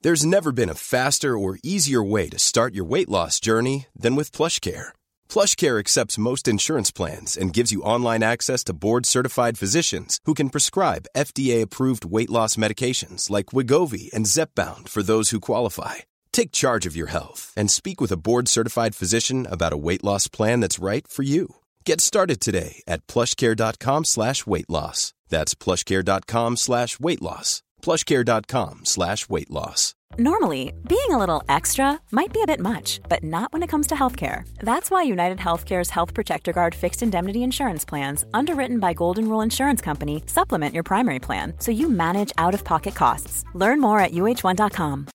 There's never been a faster or easier way to start your weight loss journey than with PlushCare. PlushCare accepts most insurance plans and gives you online access to board-certified physicians who can prescribe FDA-approved weight loss medications like Wegovy and Zepbound for those who qualify. Take charge of your health and speak with a board-certified physician about a weight loss plan that's right for you. Get started today at plushcare.com/weightloss. That's plushcare.com/weightloss. plushcare.com/weightloss. Normally, being a little extra might be a bit much, but not when it comes to healthcare. That's why United Healthcare's Health Protector Guard fixed indemnity insurance plans, underwritten by Golden Rule Insurance Company, supplement your primary plan so you manage out-of-pocket costs. Learn more at uh1.com.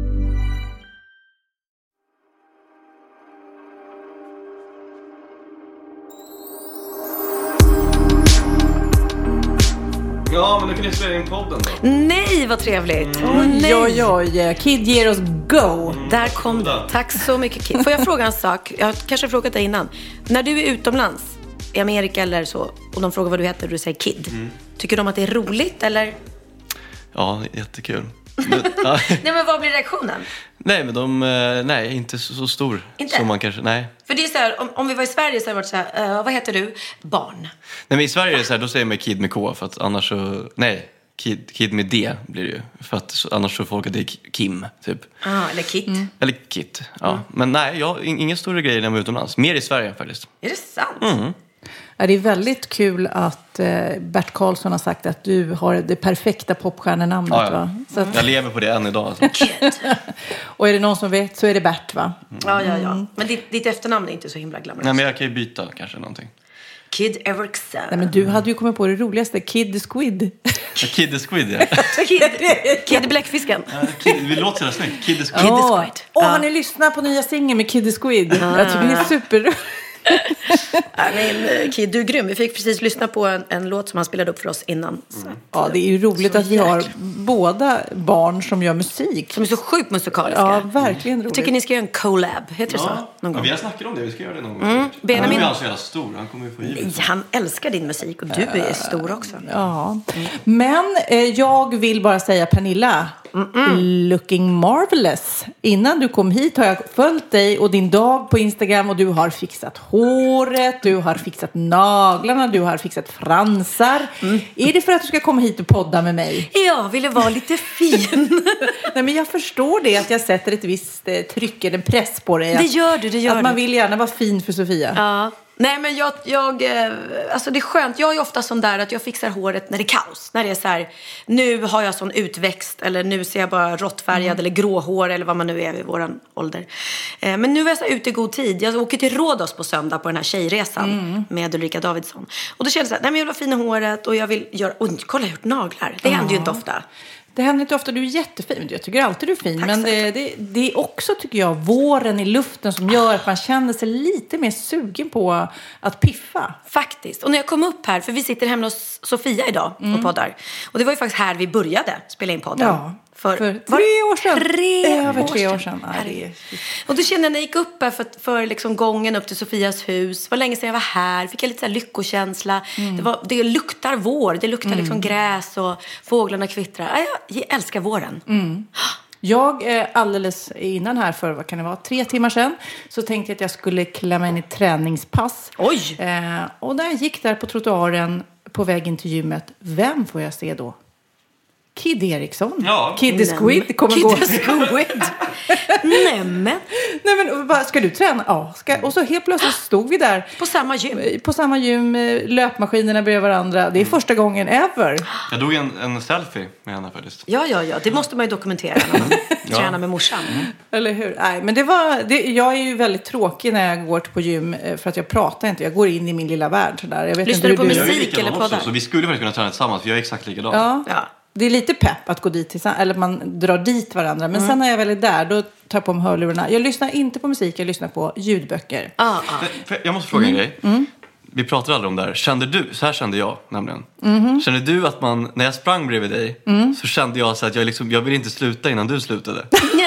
Ja, men nu kan ni spela in podden då. Nej, vad trevligt. Oj. Kid ger oss go. Där kom det. Tack så mycket, Kid. Får jag fråga en sak? Jag har kanske frågat dig innan. När du är utomlands, i Amerika eller så, och de frågar vad du heter och du säger Kid. Tycker de att det är roligt, eller? Ja, jättekul. Nej, men vad blir reaktionen? Nej, men nej, inte så stor. Inte? Som man kanske, nej. För det är så här, om vi var i Sverige så hade det varit så här, vad heter du? Barn. Nej, men i Sverige är det så här, då säger man Kid med K, för att annars så, nej, Kid med D blir det ju. För att annars så folk att det är Kim, typ. Eller Kit. Eller Kit, ja. Men nej, ingen större grej när man är utomlands. Mer i Sverige faktiskt. Är det sant? Ja, det är väldigt kul att Bert Karlsson har sagt att du har det perfekta popstjärnenamnet. Ja. Va? Så att, jag lever på det än idag. Alltså. Kid. och är det någon som vet så är det Bert, va? Ja. Men ditt efternamn är inte så himla glamoröst. Nej, men jag kan ju byta kanske någonting. Kid Eriksson. Nej, men du hade ju kommit på det roligaste. Kid the Squid. Kid the Squid, ja. Kid Bläckfisken. Vi låter så snyggt. Kid the Squid. Kid the Squid. Har ni lyssnat på nya singeln med Kid the Squid? Jag tycker det är super. Men Kid, du är grym. Vi fick precis lyssna på en låt som han spelade upp för oss innan. Ja, det är ju roligt att vi har båda barn som gör musik. Som är så sjukt musikaliska. Ja, verkligen roligt. Jag tycker ni ska göra en collab. Heter det så? Någon gång? Vi har snackat om det. Vi ska göra det någon gång. Benjamin... Han är så jävla stor. Han kommer ju få givet. Nej, han älskar din musik och du är stor också. Ja. Men jag vill bara säga, Pernilla, looking marvelous. Innan du kom hit har jag följt dig och din dag på Instagram och du har fixat håret, du har fixat naglarna, du har fixat fransar. Är det för att du ska komma hit och podda med mig? Jag ville vara lite fin. Nej, men jag förstår det, att jag sätter ett visst tryck eller press på dig. Det gör du. Att man vill gärna vara fin för Sofia. Ja. Nej, men alltså det är skönt. Jag är ofta sån där att jag fixar håret när det är kaos. När det är så här, nu har jag sån utväxt. Eller nu ser jag bara råttfärgad eller gråhår. Eller vad man nu är vid våran ålder. Men nu är jag så ute i god tid. Jag åker till Rhodos på söndag på den här tjejresan. Med Ulrika Davidsson. Och då kände jag så här, nej men jag vill ha fina håret. Och jag vill göra, kolla jag har gjort naglar. Det händer ju inte ofta. Det händer inte ofta, du är jättefin. Jag tycker alltid du är fin. Tack, men det är också, tycker jag, våren i luften som gör att man känner sig lite mer sugen på att piffa. Faktiskt. Och när jag kom upp här, för vi sitter hemma hos Sofia idag och poddar. Och det var ju faktiskt här vi började spela in podden. Ja, för 3 år sedan. Över 3 år sedan. Och då kände jag när jag gick upp här för liksom gången upp till Sofias hus. Det var länge sedan jag var här. Fick jag lite så här lyckokänsla. Det luktar vår. Det luktar liksom gräs och fåglarna kvittrar. Jag älskar våren. Jag alldeles innan här för, vad kan det vara, 3 timmar sedan, så tänkte jag att jag skulle klämma in i träningspass. Oj! Och när jag gick där på trottoaren på vägen till gymmet, vem får jag se då? Kid Eriksson. Ja. Kid the Squid kommer Kid gå. the Squid. Nej men ska du träna? Ja. Och så helt plötsligt stod vi där. På samma gym. Löpmaskinerna bredvid varandra. Det är första gången ever. Jag drog en selfie med henne faktiskt. Ja. Det måste man ju dokumentera när man tränar med morsan. Eller hur? Nej, men jag är ju väldigt tråkig när jag går på gym. För att jag pratar inte. Jag går in i min lilla värld. Sådär. Jag vet Lyssnar inte du på hur musik eller poddar? Så vi skulle faktiskt kunna träna tillsammans. För jag är exakt likadan. Ja. Det är lite pepp att gå dit tillsammans, eller man drar dit varandra. Men sen när jag väl är där, då tar jag på mig hörlurarna. Jag lyssnar inte på musik, jag lyssnar på ljudböcker. Jag måste fråga en grej. Vi pratar aldrig om det här. Så här kände jag nämligen. Kände du att när jag sprang bredvid dig så kände jag så att jag vill inte sluta innan du slutade?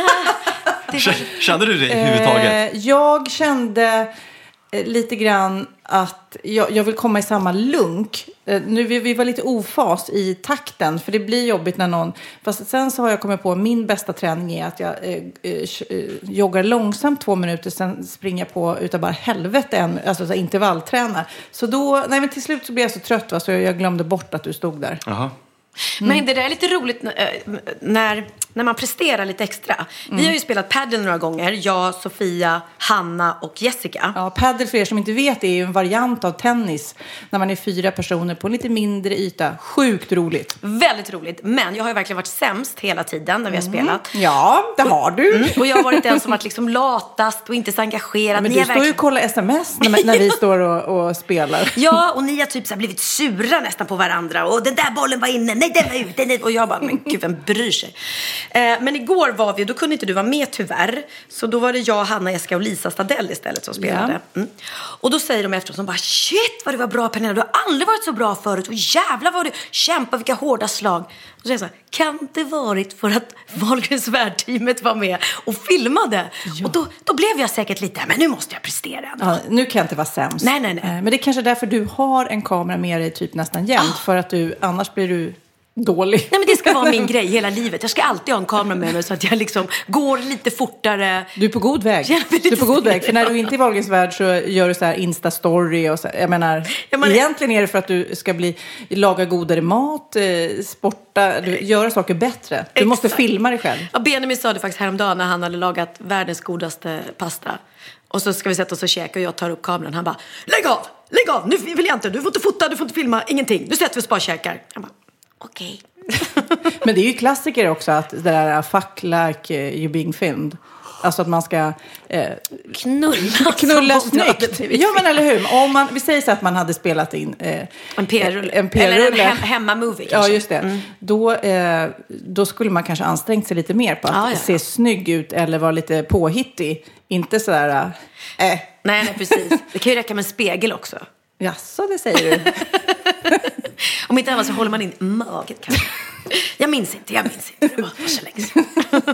Kände du det överhuvudtaget? Jag kände lite grann att jag vill komma i samma lunk. vi var lite ofas i takten. För det blir jobbigt när någon... Fast sen så har jag kommit på min bästa träning är att jag joggar långsamt 2 minuter. Sen springer jag på utav bara helvete alltså så intervalltränar. Så då... Nej, men till slut så blev jag så trött, va, så jag glömde bort att du stod där. Jaha. Men det där är lite roligt när man presterar lite extra. Vi har ju spelat paddle några gånger. Jag, Sofia, Hanna och Jessica. Ja, paddle för er som inte vet är ju en variant av tennis. När man är 4 personer på en lite mindre yta. Sjukt roligt. Väldigt roligt. Men jag har ju verkligen varit sämst hela tiden när vi har spelat. Ja, det har du. Och jag har varit den som varit liksom latast och inte så engagerad. Ja, men du står ju och kollar sms när vi står och spelar. Ja, och ni har typ så här blivit sura nästan på varandra. Och den där bollen var inne, nej den var ute. Och jag bara, men gud, vem bryr sig? Men igår var vi, då kunde inte du vara med tyvärr. Så då var det jag, Hanna, Jessica och Lisa Stadell istället som spelade. Och då säger de efteråt som bara, shit vad du var bra, Pernilla. Du har aldrig varit så bra förut. Och jävlar vad du kämpar, vilka hårda slag. Och så säger jag så här, kan det varit för att Wahlgrens värld-teamet var med och filmade? Ja. Och då blev jag säkert lite, men nu måste jag prestera. Ja, nu kan jag inte vara sämst. Nej. Men det är kanske därför du har en kamera med dig typ nästan jämt. För att annars blir du dålig. Nej, men det ska vara min grej hela livet. Jag ska alltid ha en kamera med mig så att jag liksom går lite fortare. Du är på god väg. Du är på god väg. För när du inte är i Wahlgrens värld så gör du så här Insta-story. Och så, jag menar, egentligen är det för att du ska laga godare mat, sporta, göra saker bättre. Du måste filma dig själv. Ja, Benjamin sa det faktiskt häromdagen när han hade lagat världens godaste pasta. Och så ska vi sätta oss och käka och jag tar upp kameran. Han bara, lägg av, nu vill jag inte. Du får inte fota, du får inte filma, ingenting. Du sätter vi sparkäkar. Han bara, okej. Men det är ju klassiker också att det där fuck like you being filmed. Alltså att man ska knulla snyggt. Ja, men eller hur? Om vi säger så att man hade spelat in en PR-rulle. Eller en hemma-movie kanske. Ja, just det. Då skulle man kanske ansträngt sig lite mer på att se snygg ut eller vara lite påhittig. Inte sådär... Nej, precis. Det kan ju räcka med en spegel också. Jaså, det säger du. Om inte annat så håller man in magen kanske. Jag minns inte. Det var så länge sedan.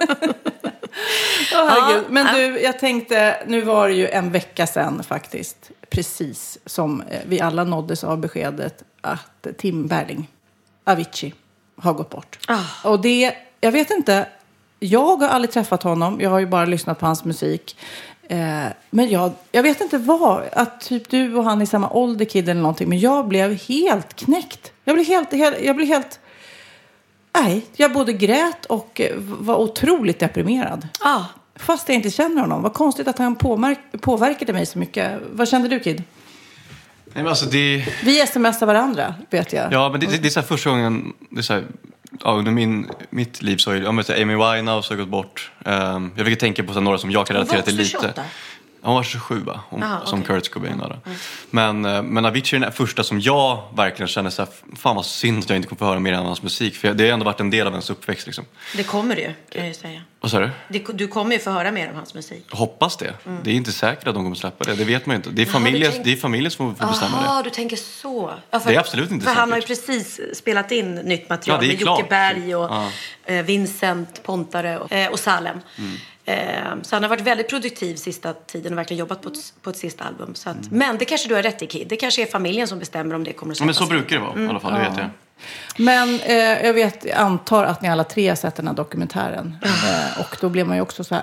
Men du, jag tänkte, nu var det ju en vecka sedan faktiskt, precis som vi alla nåddes av beskedet att Tim Bergling, Avicii, har gått bort. Och det, jag vet inte, jag har aldrig träffat honom, jag har ju bara lyssnat på hans musik. Men jag vet inte att typ du och han är samma ålder, kid eller någonting, men jag blev helt knäckt. Jag blev helt nej, jag både grät och var otroligt deprimerad. Fast jag inte känner honom. Vad konstigt att han påverkade mig så mycket. Vad kände du, kid? Nej, men alltså vi smsar varandra, vet jag. Ja, men det är så här första gången, det är så här, under mitt liv så har Amy Winehouse har gått bort. Jag fick tänka på så några som jag kan relatera till lite. 28. Han var 27 va? Som Kurt Cobain. Men Avicii är den första som jag verkligen känner så här, fan vad synd att jag inte kommer få höra mer än hans musik. För det har ändå varit en del av ens uppväxt liksom. Det kommer du, kan jag ju säga. Vad sa du? Du kommer ju få höra mer om hans musik. Hoppas det. Det är inte säkert att de kommer släppa det. Det vet man ju inte. Det är familjen som får bestämma det. Ja, du tänker så. Ja, det är absolut inte för säkert. Han har ju precis spelat in nytt material med Jocke Berg och Vincent Pontare och Salem. Så han har varit väldigt produktiv sista tiden och verkligen jobbat på ett sista album. Så att, men det kanske du har rätt i, Kid. Det kanske är familjen som bestämmer om det kommer att släppas. Men så brukar det vara i alla fall, det vet jag. Men jag antar att ni alla 3 har sett den här dokumentären. Och då blir man ju också så här...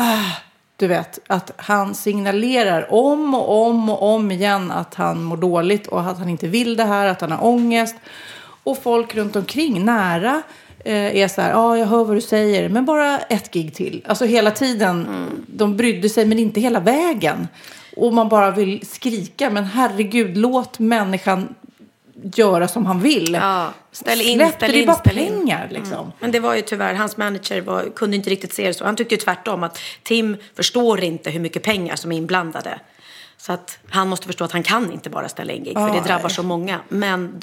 du vet, att han signalerar om och om igen att han mår dåligt och att han inte vill det här, att han har ångest. Och folk runt omkring, nära... är så här, jag hör vad du säger, men bara ett gig till. Alltså hela tiden, de brydde sig men inte hela vägen. Och man bara vill skrika, men herregud, låt människan göra som han vill. Ja, ställ in. Bara pengar liksom. Men det var ju tyvärr, hans manager kunde inte riktigt se det så. Han tyckte ju tvärtom att Tim förstår inte hur mycket pengar som är inblandade. Så att han måste förstå att han kan inte bara ställa in gig, för det drabbar så många. Men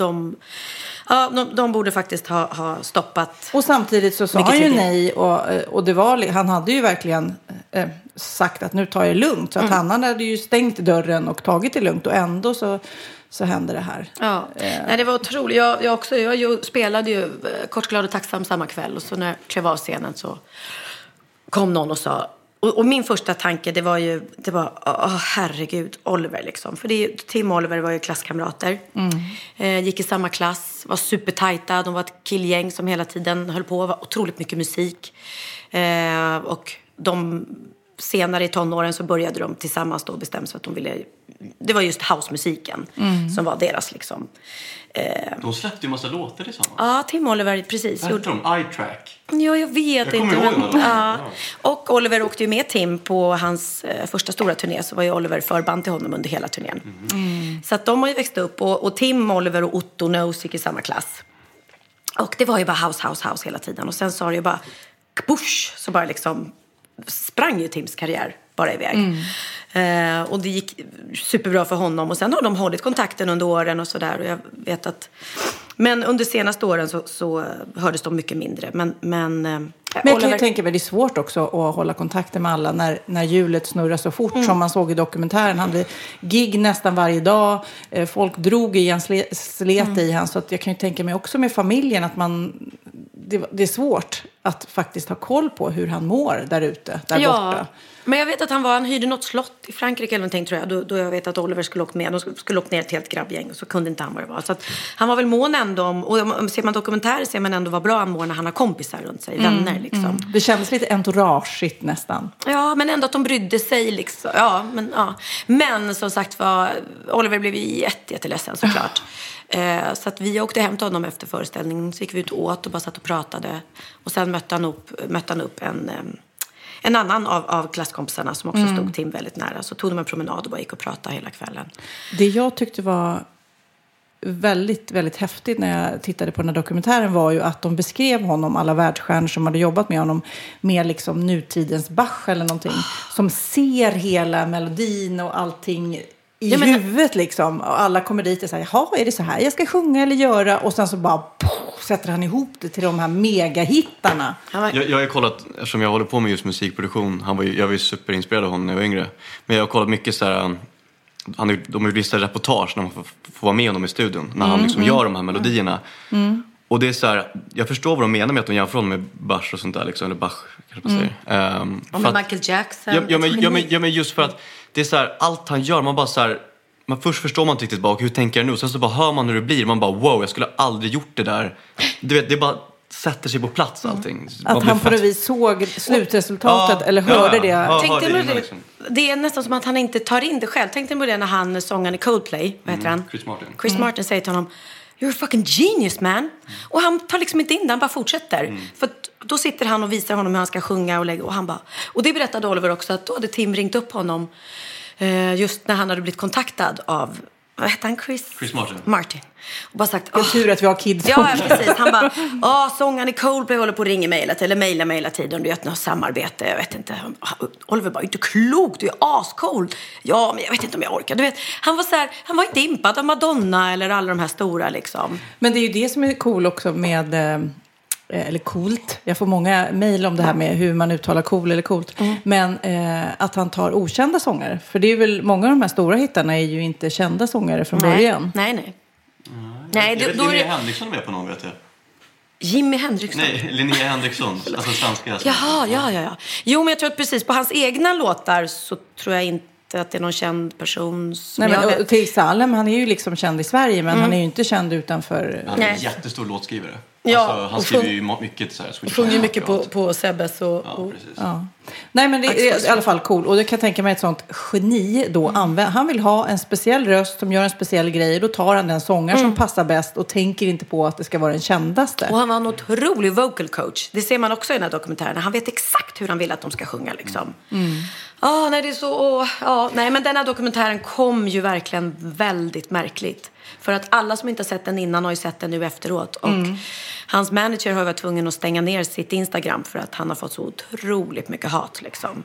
de borde faktiskt ha stoppat. Och samtidigt så sa han ju nej. Och det var, han hade ju verkligen sagt att nu tar jag det lugnt. Så att han hade ju stängt dörren och tagit det lugnt. Och ändå så hände det här. Ja, nej, det var otroligt. Jag spelade ju Kort, glad och tacksam samma kväll. Och så när jag klev av scenen så kom någon och sa: Och min första tanke, det var herregud, Oliver liksom. För Tim och Oliver var ju klasskamrater. Gick i samma klass, var supertajta. De var ett killgäng som hela tiden höll på. Var otroligt mycket musik. Och de senare i tonåren så började de tillsammans då bestämma sig att de ville... Det var just housemusiken som var deras liksom... De släppte ju massa låtar i samma. Ja, Tim och Oliver, precis. Vad heter de? Eye-Track? Ja, jag vet inte. Ja. Och Oliver åkte ju med Tim på hans första stora turné. Så var ju Oliver förband till honom under hela turnén. Så att de har ju växt upp. Och Tim, Oliver och Otto Knows gick i samma klass. Och det var ju bara house hela tiden. Och sen sa det ju bara... Bush, så bara liksom... Sprang ju Tims karriär bara iväg. Och det gick superbra för honom. Och sen har de hållit kontakten under åren och sådär. Och jag vet att... Men under senaste åren så hördes de mycket mindre. Men jag kan ju tänka mig, det är svårt också att hålla kontakten med alla när hjulet snurrar så fort som man såg i dokumentären. Han hade gig nästan varje dag. Folk drog i hans slet i han. Så att jag kan ju tänka mig också med familjen att det är svårt att faktiskt ha koll på hur han mår där ute, borta. Men jag vet att han hyrde något slott i Frankrike eller någonting tror jag. Då jag vet att Oliver skulle åka med. De skulle åka ner ett helt grabbgäng och så kunde inte han vad det var. Så att han var väl mån ändå om, och ser man dokumentärer ser man ändå vad bra han mår när han har kompisar runt sig, vänner liksom. Det kändes lite entourageigt nästan. Ja, men ändå att de brydde sig liksom. Men som sagt var, Oliver blev jätteledsen såklart. Så att vi åkte hem till honom efter föreställningen. Så gick vi ut och åt och bara satt och pratade. Och sen mötte han upp en annan av klasskompisarna som också stod Tim väldigt nära. Så tog de en promenad och bara gick och pratade hela kvällen. Det jag tyckte var väldigt, väldigt häftigt när jag tittade på den här dokumentären var ju att de beskrev honom, alla världsstjärnor som hade jobbat med honom, med liksom nutidens Bach eller någonting. Som ser hela melodin och allting i huvudet liksom. Och alla kommer dit och säger, jaha, är det så här jag ska sjunga eller göra? Och sen så bara sätter han ihop det till de här megahittarna. Jag har kollat, eftersom jag håller på med just musikproduktion, jag var ju superinspirerad av honom när jag var yngre. Men jag har kollat mycket så här, de har ju listat reportage när man får vara med honom i studion. När han liksom gör de här melodierna. Och det är så här, jag förstår vad de menar med att de jämför honom med Bach och sånt där liksom, eller Bach kanske man säger. Och med Michael Jackson. Men just för att det är så här, allt han gör, man bara så här, man först förstår man inte riktigt bara, hur tänker jag nu? Sen så bara hör man hur det blir, man bara wow, jag skulle aldrig gjort det där. Du vet, det bara sätter sig på plats allting. Att han på det vis såg slutresultatet eller hörde det. Det är nästan som att han inte tar in det själv. Tänkte på det när han sångade i Coldplay, vad heter han? Chris Martin säger till honom, you're a fucking genius man. Och han tar liksom inte in det, han bara fortsätter. För då sitter han och visar honom hur han ska sjunga och lägga. Och han bara, och det berättade Oliver också, att då hade Tim ringt upp honom just när han hade blivit kontaktad av, vad hette han? Chris Martin. Och bara sagt, tur att vi har kids. Ja, precis. Han bara, sångaren i Coldplay håller på att ringa mejlet eller mejla tiden. Du vet, något samarbete, jag vet inte. Oliver bara, inte klokt, du är ascold. Ja, men jag vet inte om jag orkar. Du vet, han var så här, han var inte impad av Madonna eller alla de här stora liksom. Men det är ju det som är cool också med... eller coolt. Jag får många mejl om det här med hur man uttalar cool eller coolt. Men att han tar okända sångare. För det är väl, många av de här stora hittarna är ju inte kända sångare från början. Nej. Linnea Henriksson är med på någon, vet jag. Jimi Henriksson? Nej, Linnea Henriksson. Alltså svenska. Ja. Jo, men jag tror att precis på hans egna låtar så tror jag inte att det är någon känd person som till Salem, han är ju liksom känd i Sverige, men han är ju inte känd utanför. Han är en jättestor låtskrivare. Ja, alltså, han skriver ju mycket så här. Och sjunger mycket på Sebbes och precis. Ja. Nej, men det är i alla fall cool. Och det kan jag tänka mig ett sånt geni då han vill ha en speciell röst som gör en speciell grej. Då tar han den sångare som passar bäst och tänker inte på att det ska vara den kändaste. Och han var en otrolig vocal coach. Det ser man också i den här dokumentären. Han vet exakt hur han vill att de ska sjunga liksom. Nej, det är så... nej, men den här dokumentären kom ju verkligen väldigt märkligt. För att alla som inte har sett den innan har ju sett den nu efteråt. Och hans manager har varit tvungen att stänga ner sitt Instagram för att han har fått så otroligt mycket hat liksom.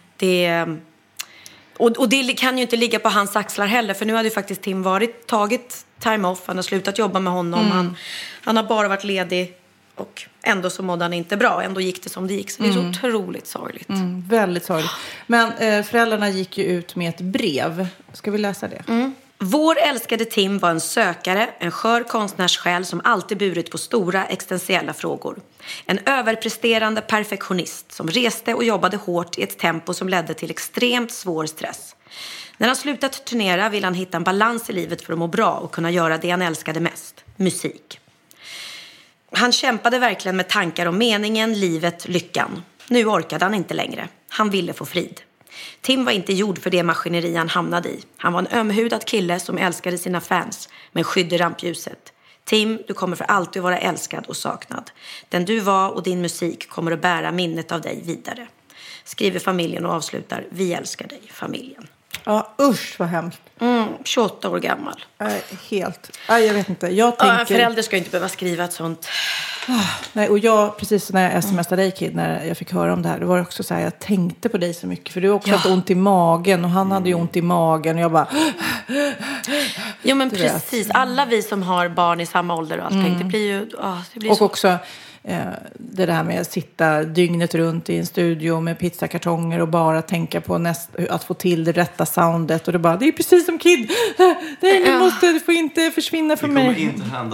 Och det kan ju inte ligga på hans axlar heller. För nu hade ju faktiskt Tim tagit time off. Han har slutat jobba med honom. Han har bara varit ledig. Och ändå så mådde han inte bra. Ändå gick det som det gick. Så det är så otroligt sorgligt. Väldigt sorgligt. Men föräldrarna gick ju ut med ett brev. Ska vi läsa det? Vår älskade Tim var en sökare, en skör konstnärssjäl som alltid burit på stora existentiella frågor. En överpresterande perfektionist som reste och jobbade hårt i ett tempo som ledde till extremt svår stress. När han slutat turnera ville han hitta en balans i livet för att må bra och kunna göra det han älskade mest, musik. Han kämpade verkligen med tankar om meningen, livet, lyckan. Nu orkade han inte längre. Han ville få frid. Tim var inte gjord för det maskineri han hamnade i. Han var en ömhudad kille som älskade sina fans, men skydde rampljuset. Tim, du kommer för alltid vara älskad och saknad. Den du var och din musik kommer att bära minnet av dig vidare. Skriver familjen och avslutar, vi älskar dig, familjen. Ja, usch vad hemskt. 28 år gammal. Helt. Jag vet inte. Jag tänker... Förälder ska inte behöva skriva ett sånt. Nej, och jag, precis när jag smsade dig, Kid, när jag fick höra om det här, det var också så här, jag tänkte på dig så mycket, för du har också haft ont i magen, och han hade ju ont i magen, och jag bara... Jo, men precis. Alla vi som har barn i samma ålder och allting, det blir ju... det blir och så... också... det där med att sitta dygnet runt i en studio med pizzakartonger och bara tänka på att få till det rätta soundet, och det är precis som Kid. Det får inte försvinna från mig. Det kommer inte hända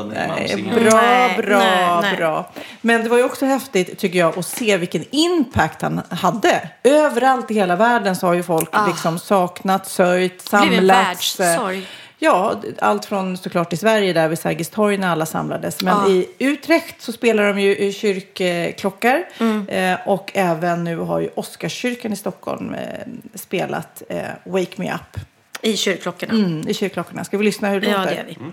mig. Bra. Men det var ju också häftigt, tycker jag, att se vilken impact han hade. Överallt i hela världen så har ju folk liksom saknat, sörjt, samlats. Det blev en världssorg. Ja, allt från såklart i Sverige där vid Sergels torg när alla samlades. Men i Utrecht så spelar de ju kyrkklockor. Och även nu har ju Oscarskyrkan i Stockholm spelat Wake Me Up. I kyrkklockorna. I kyrkklockorna. Ska vi lyssna hur det låter? Ja, det gör vi.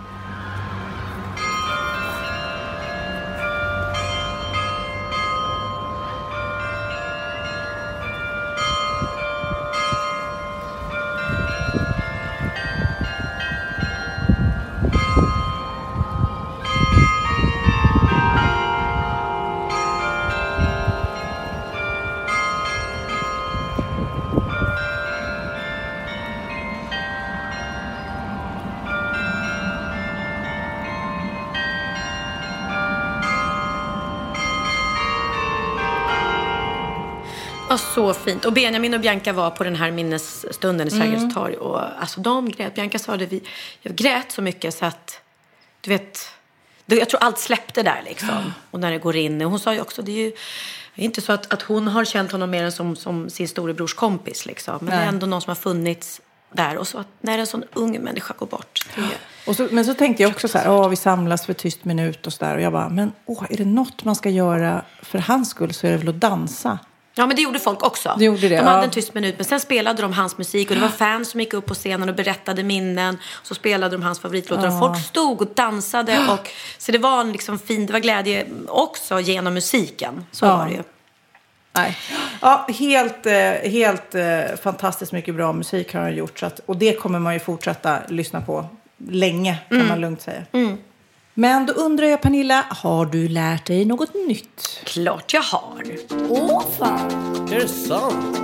Så fint. Och Benjamin och Bianca var på den här minnesstunden i Sergels torg. Och alltså de grät. Bianca sa det, jag grät så mycket så att, du vet, jag tror allt släppte där liksom. Och när det går in. Och hon sa ju också, det är ju inte så att hon har känt honom mer än som sin storebrors kompis liksom. Men det är ändå någon som har funnits där. Och så att när en sån ung människa går bort. Men så tänkte jag också så här, vi samlas för tyst minut och så där. Och jag bara, men är det något man ska göra för hans skull, så är det väl att dansa. Ja, men det gjorde folk också. De hade en tyst minut, men sen spelade de hans musik. Och det var fans som gick upp på scenen och berättade minnen. Så spelade de hans favoritlåtar. Och folk stod och dansade. Så det var liksom fint, det var glädje också genom musiken. Så var det ju. Nej. Ja, helt fantastiskt mycket bra musik har han gjort. Och det kommer man ju fortsätta lyssna på länge, kan man lugnt säga. Men då undrar jag, Pernilla, har du lärt dig något nytt? Klart jag har. Fan. Är det sant?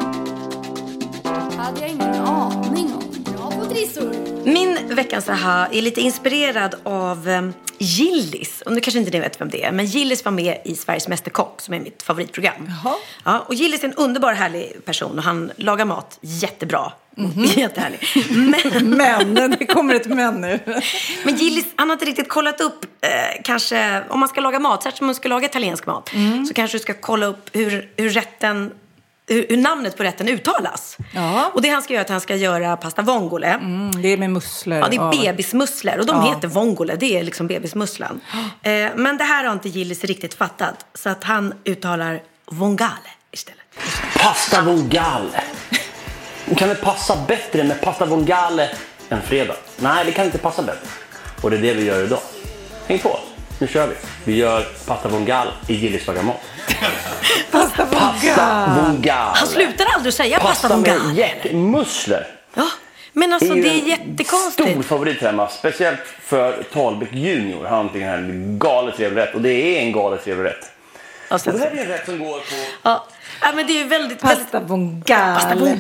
Hade jag ingen aning om. Bra på trissor. Min veckans aha är lite inspirerad av Gillis. Och nu kanske inte ni vet vem det är. Men Gillis var med i Sveriges Mästerkock, som är mitt favoritprogram. Jaha. Ja, och Gillis är en underbar härlig person. Och han lagar mat jättebra. Jättehärlig. Men, det kommer ett men nu. Men Gillis, han har inte riktigt kollat upp kanske, om man ska laga mat, särskilt om man ska laga italiensk mat, så kanske du ska kolla upp hur namnet på rätten uttalas. Ja. Och det han ska göra är att han ska göra pasta vongole. Det är med musslor. Ja, det är bebismusslor. Och de heter vongole, det är liksom bebismusslan. Men det här har inte Gillis riktigt fattat. Så att han uttalar vongale istället. Pasta vongale. Kan det passa bättre med pasta vongale än fredag? Nej, det kan inte passa bättre. Och det är det vi gör idag. Häng på, nu kör vi. Vi gör pasta vongale i Gillis lagar mat. Pasta vongale. Han slutar aldrig säga pasta vongale. Pasta med hjärtmusslor. Ja, men alltså det är jättekonstigt. Stor favorit hemma, speciellt för Talbäck junior. Han har en galet trevlig rätt, och det är en galet trevlig rätt. Alltså, Det här är en rätt som går på... ja. Ja, men det är ju väldigt... Pasta vongale.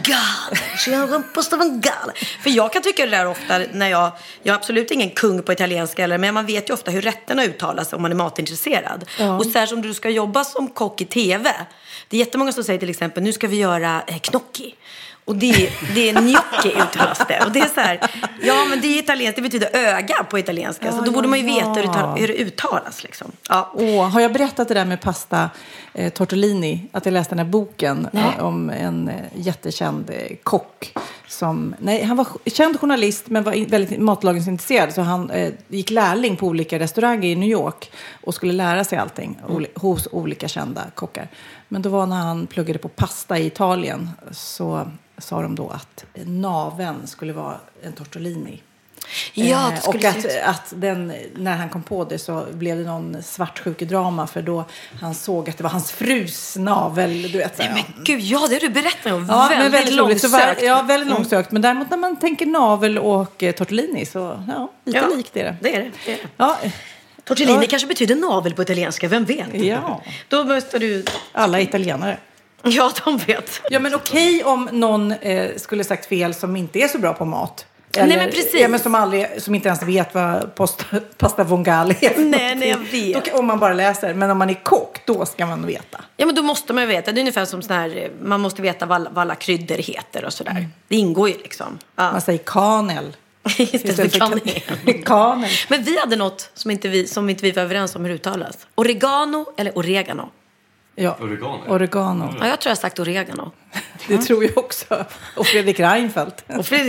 Pasta vongale. För jag kan tycka det där ofta när jag är absolut ingen kung på italienska, men man vet ju ofta hur rätterna uttalas om man är matintresserad. Ja. Och särskilt om du ska jobba som kock i tv. Det är jättemånga som säger till exempel, nu ska vi göra gnocchi. Och det är gnocchi uttalas det. Och det är så här, ja men det är italienskt, det betyder öga på italienska. Ja, så då borde man ju veta hur det uttalas liksom. Ja. Har jag berättat det där med pasta tortellini? Att jag läste den här boken om en jättekänd kock. Han var känd journalist men var väldigt matlagningsintresserad. Så han gick lärling på olika restauranger i New York. Och skulle lära sig allting hos olika kända kockar. Men då var när han pluggade på pasta i Italien så sa de då att naveln skulle vara en tortellini. Ja, och att när han kom på det så blev det någon svartsjukedrama för då han såg att det var hans frus navel. Du vet, nej, men gud, ja, det har du berättat om. Ja, väldigt långsökt. Ja, väldigt långsökt. Men däremot när man tänker navel och tortellini så lite likt är det. Det är det. Ja. Tortellini kanske betyder navel på italienska, vem vet? Ja. Då måste du... Alla italienare. Ja, de vet. Ja, men okej om någon skulle sagt fel som inte är så bra på mat. Eller, nej, men precis. Ja, men som inte ens vet vad pasta vongale är. Nej, jag vet. Då, om man bara läser. Men om man är kock, då ska man veta. Ja, men då måste man veta. Det är ungefär som sån här, man måste veta vad alla kryddor heter och sådär. Det ingår ju liksom. Ja. Man säger kanel. Istället för kanel. Men vi hade något som inte vi var överens om hur det uttalas. Oregano eller oregano? Ja, oregano. Ja, jag tror jag har sagt oregano. Det tror jag också. Och Fredrik Reinfeldt.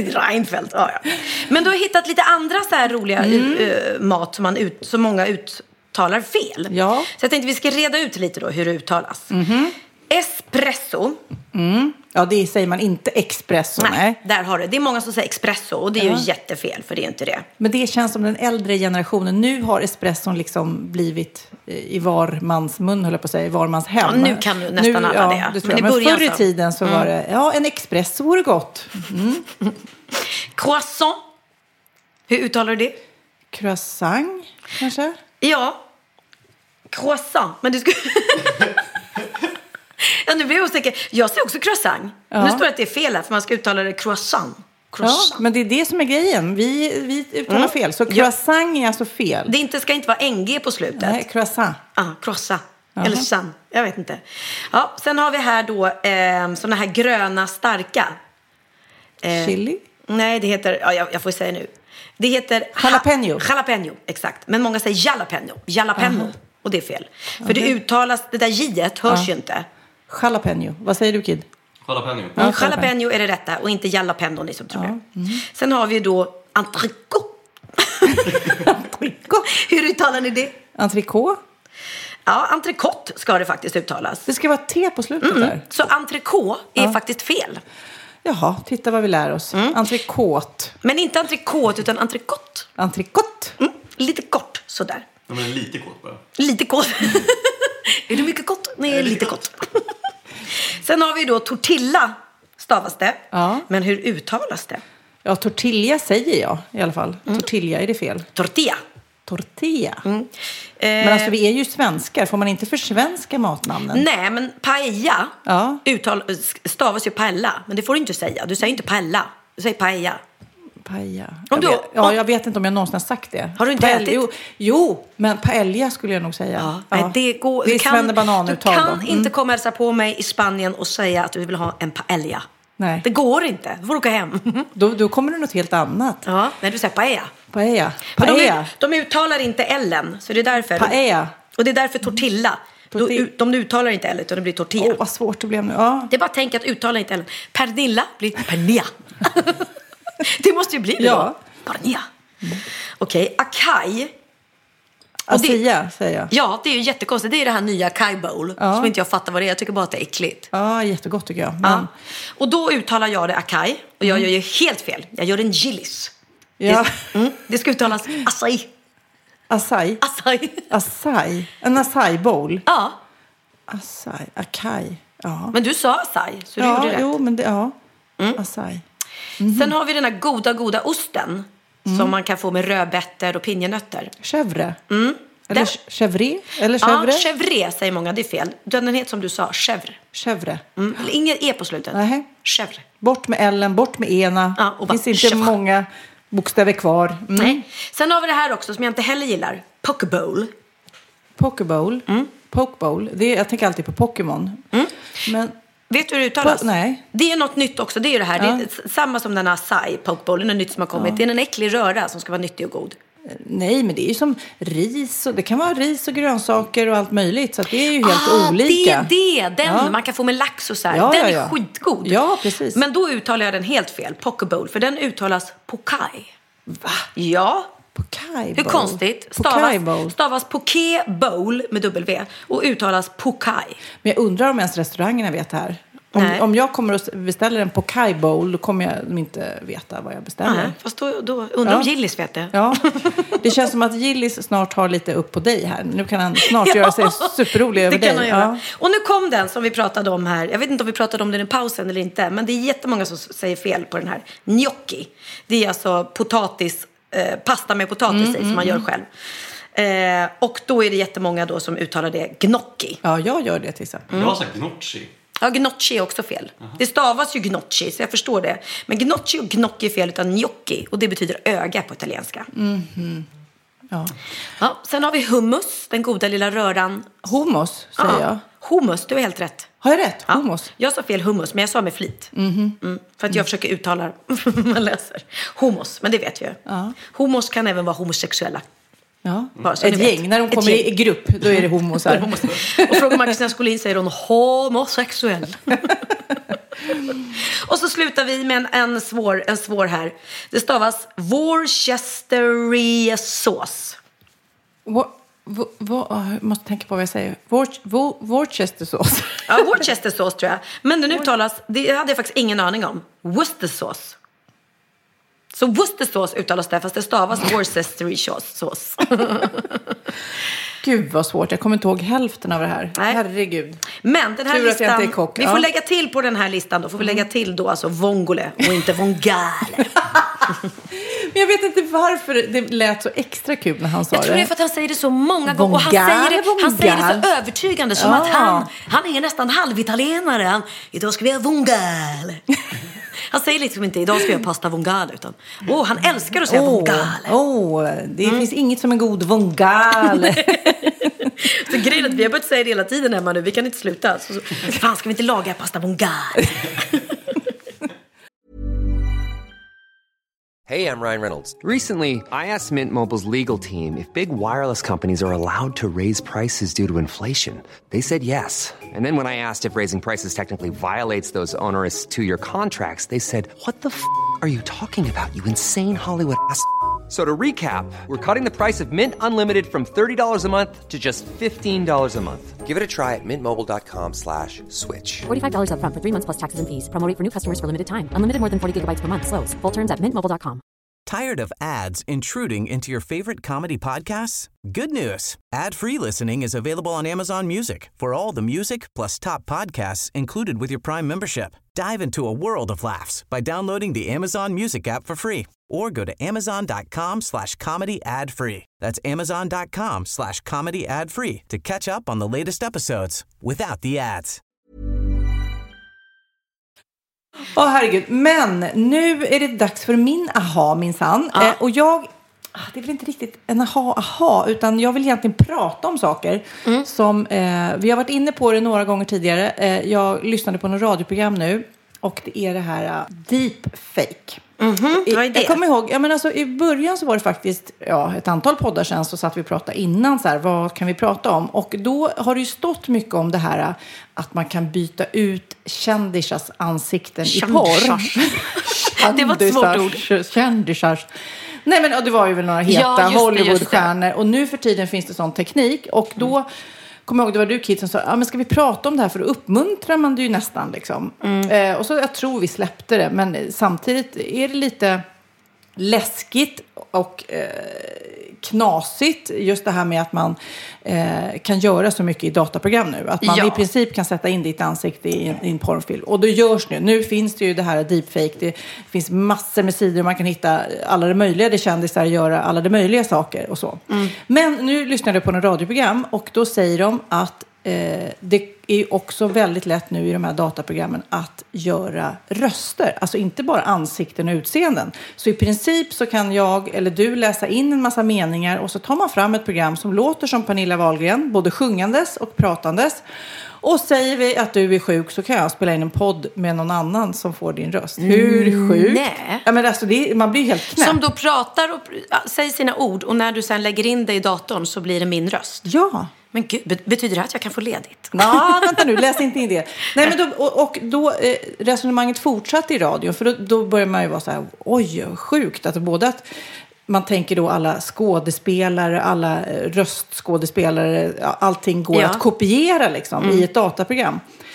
Ja. Men du har hittat lite andra så här roliga mat som många uttalar fel. Ja. Så jag tänkte vi ska reda ut lite då hur det uttalas. Espresso. Ja, det säger man inte espresso. Nej, där har du. Det är många som säger espresso och det är ju jättefel för det är inte det. Men det känns som den äldre generationen. Nu har espresson liksom blivit i var mans mun, höll jag på att säga, i var mans hem. Ja, nu kan du nästan alla det. Men förr i tiden så var det, en espresso vore gott. Croissant. Hur uttalar du det? Croissant, kanske? Ja. Croissant. Men du skulle... Ja, nu blir jag osäker. Jag säger också croissant. Nu står det att det är fel här för man ska uttala det croissant. Ja, men det är det som är grejen. Vi uttalar fel. Så croissant är alltså fel. Det ska inte vara NG på slutet. Nej, croissant. Croissant. Eller san. Jag vet inte. Ja, sen har vi här då såna här gröna starka. Chili? Nej, det heter... Ja, jag får säga nu. Det heter... Jalapeno. Jalapeno, exakt. Men många säger jalapeno. Jalapeno. Och det är fel. För det uttalas... Det där J-et hörs ju inte. Jalapeno. Vad säger du, Kid? Jalapeno. Jalapeno är det rätta och inte jalapeno, ni som tror det. Sen har vi då entrecote. Entrecote. Hur uttalar ni det? Entrecote? Ja, entrecote ska det faktiskt uttalas. Det ska vara T på slutet där. Så entrecote är faktiskt fel. Jaha, titta vad vi lär oss. Entrecote. Men inte entrecote utan entrecote. Entrecote. Lite kort, sådär. Ja, men lite kort bara. Lite kort. Är du mycket kort? Nej, lite kort. Sen har vi då tortilla, stavas det. Ja. Men hur uttalas det? Ja, tortilla säger jag i alla fall. Tortilla, är det fel? Tortilla. Men alltså vi är ju svenskar. Får man inte försvenska matnamnen? Nej, men paella stavas ju paella. Men det får du inte säga. Du säger inte paella. Du säger paella. Jag vet inte om jag någonsin har sagt det. Har du inte ätit? Jo, men paella skulle jag nog säga. Ja. Det är svennebananuttal. Du kan inte komma hälsa på mig i Spanien och säga att du vill ha en paella. Nej. Det går inte. Du får åka hem. Då kommer det något helt annat. Ja, nej, du säger paella. Paella. De uttalar inte Ellen, så det är därför. Paella. Och det är därför tortilla. De uttalar inte Ellen, utan det blir tortilla. Vad svårt det blev nu. Ja. Det är bara att tänka att uttala inte Ellen. Pernilla blir Pernilla. Det måste ju bli det då. Pernilla. Okej, acai. Asia, säger jag. Ja, det är ju jättekonstigt. Det är det här nya acai bowl. Som inte jag fattar vad det är. Jag tycker bara att det är äckligt. Ja, jättegott tycker jag. Men... Och då uttalar jag det acai. Och jag gör ju helt fel. Jag gör en gillis. Ja. Det ska uttalas acai. Acai. En acai bowl. Ja. Acai. Ja. Men du sa acai, så du gjorde rätt. Jo, men acai. Sen har vi den här goda osten. Som man kan få med rödbetor och pinjenötter. Chèvre. Eller chèvre? Eller Ja, chèvre? chèvre säger många, det är fel. Den heter som du sa, chèvre. Chèvre. Inget e på slutet. Nähä. Chèvre. Bort med Ellen, bort med ena. Ja, och det bara finns inte chèvre. många bokstäver kvar. Nej. Sen har vi det här också som jag inte heller gillar. Pokeball. Pokeball. Pokeball. Jag tänker alltid på Pokémon. Men Vet du hur det uttalas? nej. Det är något nytt också. Det är ju det här. Ja. Det är samma som den Acai Pokeball. Det är något nytt som har kommit. Det är en äcklig röra som ska vara nyttig och god. nej, men det är ju som ris. Och det kan vara ris och grönsaker och allt möjligt. Så att det är ju helt olika. Det är det. Den Ja. man kan få med lax och så här. Ja, den ja. är skitgod. Ja, precis. Men då uttalar jag den helt fel. Pokeball. För den uttalas Pokai. Va? Ja. Pokai Hur bowl. konstigt? Pokai bowl. Stavas Poké Bowl med W och uttalas Pokai. Men jag undrar om ens restaurangerna vet det här. Nej. Om jag kommer och beställer en Pokai bowl, då kommer jag inte veta vad jag beställer. Nej, fast då undrar om Gillis vet det. Ja, det känns som att Gillis snart har lite upp på dig här. Nu kan han snart göra sig superrolig över det kan dig. han göra. Ja. Och nu kom den som vi pratade om här. Jag vet inte om vi pratade om den i pausen eller inte. Men det är jättemånga som säger fel på den här. Gnocchi. Det är alltså potatis, pasta med potatis i som man gör själv. Och då är det jättemånga då som uttalar det gnocchi. Ja, jag gör det till exempel. Jag har sagt gnocchi. Ja, gnocchi är också fel. Det stavas ju gnocchi, så jag förstår det. Men gnocchi och gnocchi är fel, utan gnocchi. Och det betyder öga på italienska. Ja. Ja, sen har vi hummus, den goda lilla röran. Hummus, säger jag. Hummus, du har helt rätt. Har jag rätt? Ja, Hummus? jag sa fel hummus, men jag sa med flit. För att jag försöker uttala man läser. Hummus, men det vet vi ju. Ja. Hummus kan även vara homosexuella. Ja. Bara så Ett ni vet. gäng. När de Ett kommer gäng. i grupp, då är det homosar. Och frågar man Kristina Skolin säger hon homosexuell. Och så slutar vi med en svår här. Det stavas Worcestersauce. Jag måste tänka på vad jag säger. Worcestersauce. Ja, Worcestersauce tror jag. Men den uttalas, det hade jag faktiskt ingen aning om. Worcestersauce. Så Worcestersauce uttalas där, fast det stavas Worcestersauce. Gud vad svårt, jag kommer inte ihåg hälften av det här. Nej. Herregud. Men den här Tur att jag inte är listan, kock. vi får lägga till på den här listan då. Får vi lägga till då alltså vongole och inte vongale. Men jag vet inte varför det lät så extra kul när han sa Jag tror det är det. för att han säger det så många gånger. Och han säger det så övertygande. Som att han är nästan halvitalienare. Idag ska vi ha vongale. Han säger liksom inte idag ska vi ha pasta vongale. Utan han älskar att säga vongale. Det finns inget som en god vongale. Så grejen är att vi har börjat säga det hela tiden hemma nu. Vi kan inte sluta. Så fan, ska vi inte laga pasta vongale? Hey, I'm Ryan Reynolds. Recently, I asked Mint Mobile's legal team if big wireless companies are allowed to raise prices due to inflation. They said yes. And then when I asked if raising prices technically violates those onerous two-year contracts, they said, "What the f*** are you talking about, you insane Hollywood ass?" So to recap, we're cutting the price of Mint Unlimited from $30 a month to just $15 a month. Give it a try at mintmobile.com/switch. $45 up front for 3 months plus taxes and fees. Promo rate for new customers for limited time. Unlimited more than 40 gigabytes per month. Slows full terms at mintmobile.com. Tired of ads intruding into your favorite comedy podcasts? Good news. Ad-free listening is available on Amazon Music for all the music plus top podcasts included with your Prime membership. Dive into a world of laughs by downloading the Amazon Music app for free or go to amazon.com/comedy ad-free. That's amazon.com/comedy ad-free to catch up on the latest episodes without the ads. Herregud. Men nu är det dags för min aha minsann. Och jag, det är väl inte riktigt en aha, utan jag vill egentligen prata om saker som, vi har varit inne på det några gånger tidigare. Jag lyssnade på något radioprogram nu och det är det här deepfake. Vad är det? Jag kommer ihåg, alltså, i början så var det faktiskt ett antal poddar sedan så satt vi och pratade innan så här, vad kan vi prata om? Och då har det ju stått mycket om det här att man kan byta ut kändisars ansikten i porr. Det var ett svårt ord. Kändisars. Nej men det var ju väl några heta Hollywoodstjärnor och nu för tiden finns det sån teknik och då kommer jag ihåg, det var du Kid som sa, men ska vi prata om det här för då uppmuntrar man det ju nästan liksom. Och så jag tror vi släppte det, men samtidigt är det läskigt och knasigt just det här med att man kan göra så mycket i dataprogram nu. Att man i princip kan sätta in ditt ansikte i en porrfilm. Och det görs nu. Nu finns det ju det här deepfake. Det finns massor med sidor man kan hitta alla det möjliga. Det kändisar göra alla det möjliga saker och så. Men nu lyssnade jag på en radioprogram och då säger de att det är också väldigt lätt nu i de här dataprogrammen att göra röster. Alltså inte bara ansikten och utseenden. Så i princip så kan jag eller du läsa in en massa meningar och så tar man fram ett program som låter som Pernilla Wahlgren, både sjungandes och pratandes. Och säger vi att du är sjuk så kan jag spela in en podd med någon annan som får din röst. Hur sjukt? Nej. Ja, men alltså man blir helt knäpp. Som då pratar och säger sina ord och när du sen lägger in det i datorn så blir det min röst. Ja. Men gud, betyder det att jag kan få ledigt? Ja, vänta nu, läs inte in det. Nej, men då resonemanget fortsatte i radio. För då börjar man ju vara så här, oj, sjukt. Att både att man tänker då alla skådespelare, alla röstskådespelare, allting går att kopiera liksom i ett dataprogram.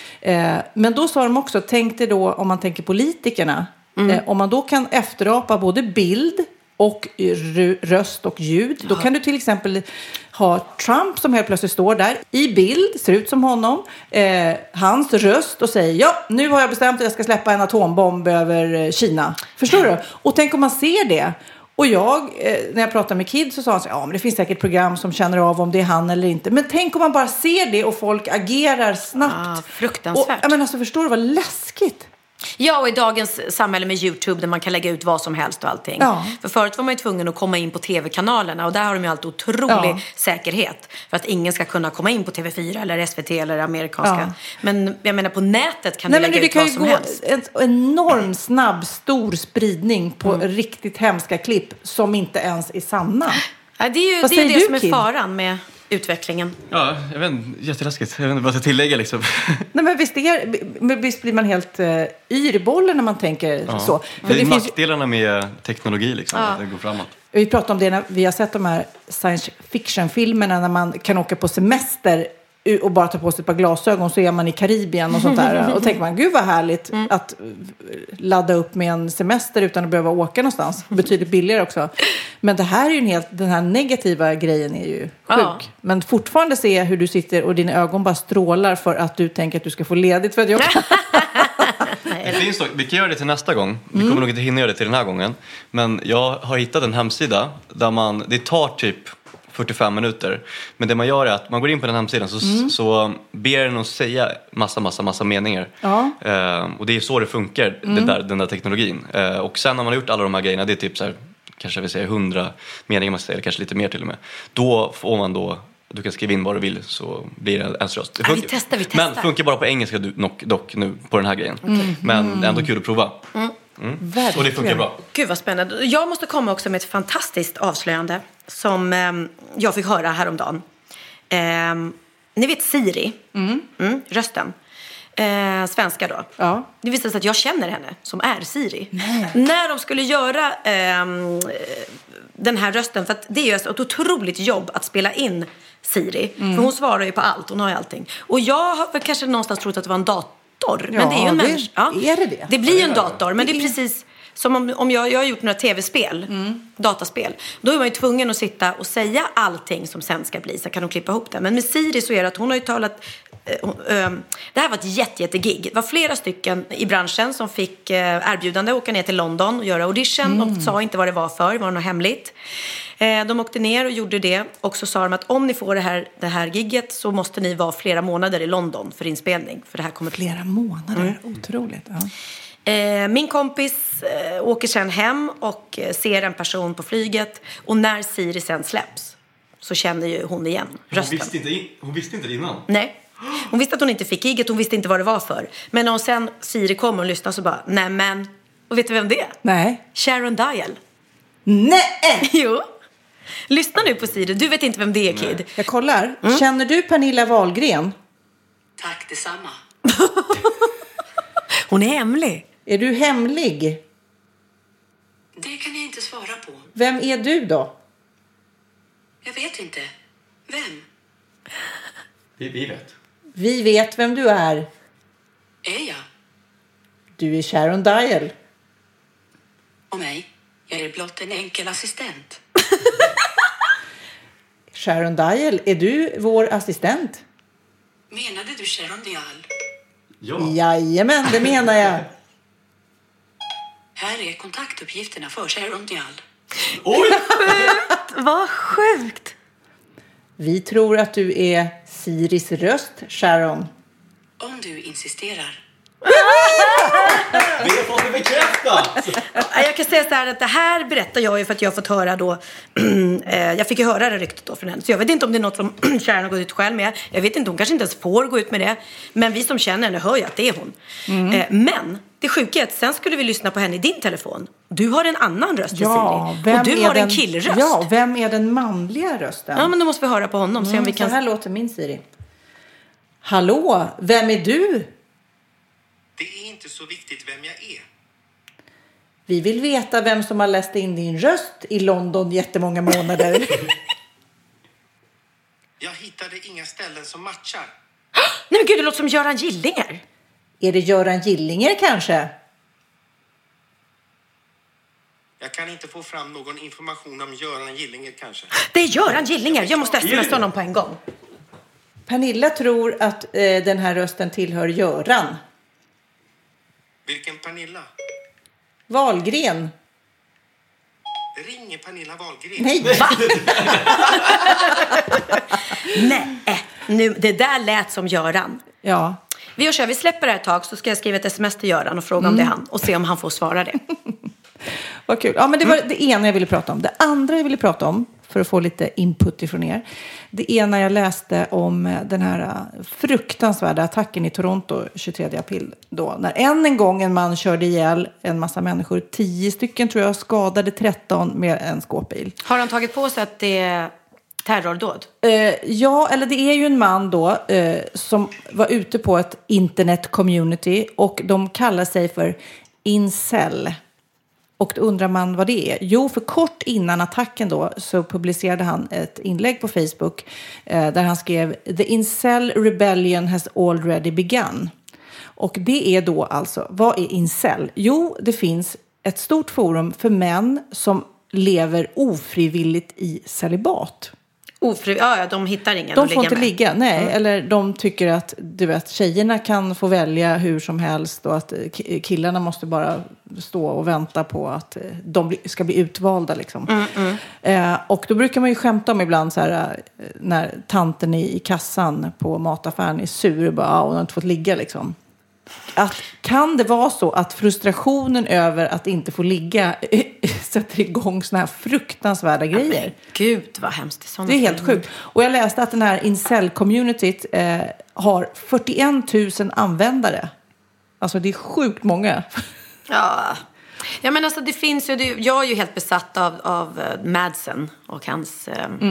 Men då sa de också, tänk dig då om man tänker politikerna. Om man då kan efterapa både bild och röst och ljud. Då kan du till exempel ha Trump som helt plötsligt står där i bild, ser ut som honom. Hans röst och säger, ja, nu har jag bestämt att jag ska släppa en atombomb över Kina. Förstår du? Och tänk om man ser det. Och när jag pratade med Kid så sa han så, ja men det finns säkert program som känner av om det är han eller inte. Men tänk om man bara ser det och folk agerar snabbt. Fruktansvärt. Och, men alltså förstår du vad läskigt? Ja, och i dagens samhälle med YouTube där man kan lägga ut vad som helst och allting. Ja. För förut var man ju tvungen att komma in på tv-kanalerna och där har de ju alltid otrolig säkerhet för att ingen ska kunna komma in på TV4 eller SVT eller amerikanska. Ja. Men jag menar på nätet kan du lägga ut vad som helst. En enorm snabb, stor spridning på riktigt hemska klipp som inte ens är sanna. Ja, det är ju det som är faran med utvecklingen. Ja, jag vet inte, jätteläskigt. Jag vet inte vad jag ska tillägga liksom. Nej, men visst blir man helt yr i bollen när man tänker så. För det är nackdelarna med teknologi liksom, att det går framåt. Vi pratade om det när vi har sett de här science fiction-filmerna när man kan åka på semester och bara ta på sig ett par glasögon så är man i Karibien och sånt där. Och tänker man, gud vad härligt att ladda upp med en semester utan att behöva åka någonstans. Betydligt billigare också. Men det här är ju den här negativa grejen är ju sjuk. Ja. Men fortfarande se hur du sitter och dina ögon bara strålar för att du tänker att du ska få ledigt för att jobba. Vi kan göra det till nästa gång. Vi kommer nog inte hinna göra det till den här gången. Men jag har hittat en hemsida där det tar typ 45 minuter. Men det man gör är att man går in på den hemsidan så ber den att säga massa meningar. Ja. Och det är så det funkar, den där teknologin. Och sen när man har gjort alla de här grejerna, det är typ så här, kanske jag vill säga 100 meningar man säger, eller kanske lite mer till och med. Då får man då, du kan skriva in vad du vill så blir det ens röst. Vi testar. Men funkar bara på engelska dock nu på den här grejen. Men ändå kul att prova. Och det funkar bra. Gud vad spännande. Jag måste komma också med ett fantastiskt avslöjande som jag fick höra häromdagen. Ni vet Siri, rösten. Svenska då. Ja. Det visade sig att jag känner henne som är Siri. Nej. När de skulle göra den här rösten, för att det är ju ett otroligt jobb att spela in Siri. För hon svarar ju på allt, hon har ju allting. Och jag har kanske någonstans trott att det var en dator. Men det är ju en människa. Ja. Är det? Det blir ju en dator, men det är precis som om jag har gjort några tv-spel, dataspel. Då är man ju tvungen att sitta och säga allting som sen ska bli. Så kan de klippa ihop det. Men med Siri så är det att hon har ju talat... det här var ett jättegig. Det var flera stycken i branschen som fick erbjudande att åka ner till London och göra audition. De sa inte vad det var det var något hemligt. De åkte ner och gjorde det. Och så sa de att om ni får det här gigget så måste ni vara flera månader i London för inspelning. För det här kommer flera månader, otroligt. Ja. Min kompis åker sen hem och ser en person på flyget. Och när Siri sen släpps så känner ju hon igen rösten. Hon visste inte det innan? Nej. Hon visste att hon inte fick gigget, hon visste inte vad det var för. Men när sen Siri kommer och lyssnar så bara, nämen. Och vet du vem det är? Nej. Sharon Dial. Nej! Jo. Lyssna nu på Siri, du vet inte vem det är, Kid. Jag kollar. Känner du Pernilla Wahlgren? Tack detsamma. Hon är hemlig. Är du hemlig? Det kan jag inte svara på. Vem är du då? Jag vet inte. Vem? Vi vet. Vi vet vem du är. Är jag? Du är Sharon Dial. Och mig? Jag är blott en enkel assistent. Sharon Dial, är du vår assistent? Menade du Sharon Dial? Ja. Jajamän, det menar jag. Här är kontaktuppgifterna för Sharon Dial. Oj! Vad sjukt. Vi tror att du är Siris röst, Sharon. Om du insisterar. Vi har fått det bekräftat! Jag kan säga så här att det här berättar jag ju för att jag har fått höra då. Jag fick ju höra det ryktet då från henne. Så jag vet inte om det är något som Sharon har gått ut själv med. Jag vet inte, hon kanske inte ens får gå ut med det. Men vi som känner henne hör ju att det är hon. Men det sjuka är att sen skulle vi lyssna på henne i din telefon. Du har en annan röst, ja, Siri. Och du har en killröst. Ja, vem är den manliga rösten? Ja, men då måste vi höra på honom. Se om vi kan... Så här låter min Siri. Hallå, vem är du? Det är inte så viktigt vem jag är. Vi vill veta vem som har läst in din röst i London jättemånga månader. Jag hittade inga ställen som matchar. Nej men gud, det låter som Göran Gillinger. Är det Göran Gillinger kanske? Jag kan inte få fram någon information om Göran Gillinger kanske. Det är Göran Gillinger, jag måste smsa honom på en gång. Pernilla tror att den här rösten tillhör Göran. Vilken Pernilla? Wahlgren. Ringer Pernilla Wahlgren? Nej, va? Nej, nu, det där lät som Göran. Ja. Vi släpper det här ett tag så ska jag skriva ett sms till Göran och fråga om det är han. Och se om han får svara det. Vad kul. Ja, men det var det ena jag ville prata om. Det andra jag ville prata om, för att få lite input ifrån er. Det ena jag läste om den här fruktansvärda attacken i Toronto 23 april. Då, när en gång en man körde ihjäl en massa människor. 10 stycken tror jag skadade 13 med en skåpbil. Har han tagit på sig att det är terrordåd? Ja, eller det är ju en man då som var ute på ett internet-community. Och de kallar sig för incel. Och då undrar man vad det är. Jo, för kort innan attacken då så publicerade han ett inlägg på Facebook där han skrev The incel rebellion has already begun. Och det är då alltså, vad är incel? Jo, det finns ett stort forum för män som lever ofrivilligt i celibat. Ja, de hittar ingen de att ligga med. De får inte ligga, nej. Eller de tycker att, du vet, tjejerna kan få välja hur som helst och att killarna måste bara stå och vänta på att de ska bli utvalda liksom. Och då brukar man ju skämta om ibland så här, när tanten i kassan på mataffären är sur och bara, hon har inte fått ligga liksom. Kan det vara så att frustrationen över att inte få ligga sätter igång såna här fruktansvärda grejer? Men gud, vad hemskt. Det är helt sjukt. Och jag läste att den här incel-communityt har 41 000 användare. Alltså det är sjukt många. Ja, men alltså det finns ju, jag är ju helt besatt av Madsen och hans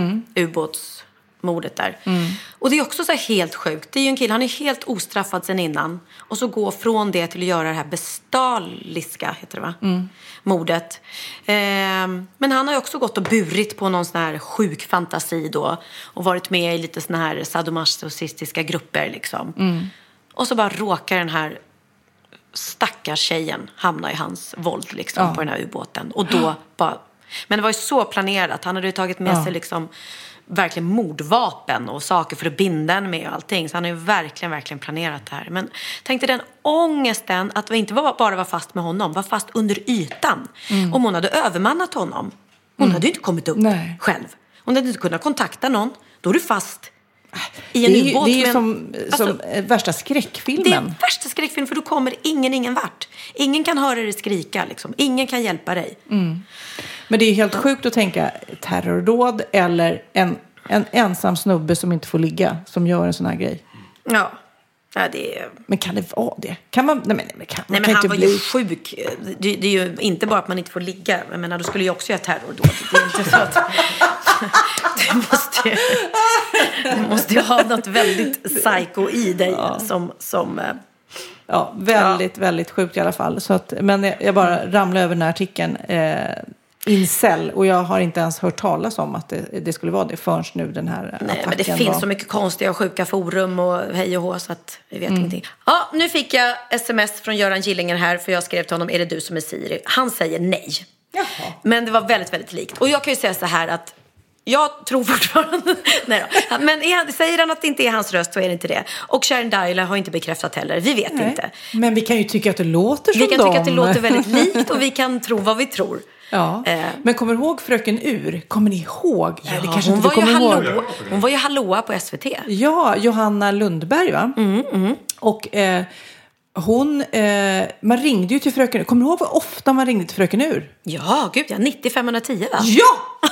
ubåtsmordet där. Och det är också så här helt sjukt. Det är ju en kille, han är helt ostraffad sen innan. Och så gå från det till att göra det här bestaliska, heter det va? Mordet. Men han har ju också gått och burit på någon sån här sjuk fantasi då. Och varit med i lite såna här sadomasochistiska grupper liksom. Och så bara råkar den här stackars tjejen hamna i hans våld liksom på den här ubåten. Och då bara... Men det var ju så planerat. Han hade ju tagit med sig liksom verkligen mordvapen och saker för att binda henne med och allting. Så han har ju verkligen planerat det här. Men tänk dig den ångesten att vi inte bara var fast med honom. Var fast under ytan. Om hon hade övermannat honom. Hon hade ju inte kommit upp själv. Hon hade inte kunnat kontakta någon. Då är du fast i en ubåt. Det är ju som värsta skräckfilmen. Det är värsta skräckfilmen för då kommer ingen vart. Ingen kan höra dig skrika liksom. Ingen kan hjälpa dig. Men det är helt sjukt att tänka terrordåd eller en ensam snubbe som inte får ligga som gör en sån här grej. Ja, det är... Men kan det vara det? Kan man... Nej, men han var ju sjuk. Det är ju inte bara att man inte får ligga. Jag menar, då skulle jag också göra terrordåd. Det är inte så att... Du måste ju ha något väldigt psycho i dig som Ja, väldigt sjukt i alla fall. Så att, men jag bara ramlade över den här artikeln incel. Och jag har inte ens hört talas om att det skulle vara det förrän nu den här attacken. Nej, men det finns så mycket konstiga och sjuka forum och hej och hå så att vi vet ingenting. Ja, nu fick jag sms från Göran Gillinger här för jag skrev till honom, är det du som är Siri? Han säger nej. Men det var väldigt, väldigt likt. Och jag kan ju säga så här att jag tror fortfarande... Nej då. Men säger han att det inte är hans röst så är det inte det. Och Sharon Dial har inte bekräftat heller. Vi vet inte. Men vi kan ju tycka att det låter som dem. Vi kan tycka att det låter väldigt likt och vi kan tro vad vi tror. Ja. Men kommer du ihåg Fröken Ur? Kommer ni ihåg? Ja, det kanske inte ihåg. Hon var ju hallåa på SVT. Ja, Johanna Lundberg va? Och hon, man ringde ju till Fröken Ur. Kommer du ihåg vad ofta man ringde till Fröken Ur? Ja, gud ja. 90-510 va? Ja!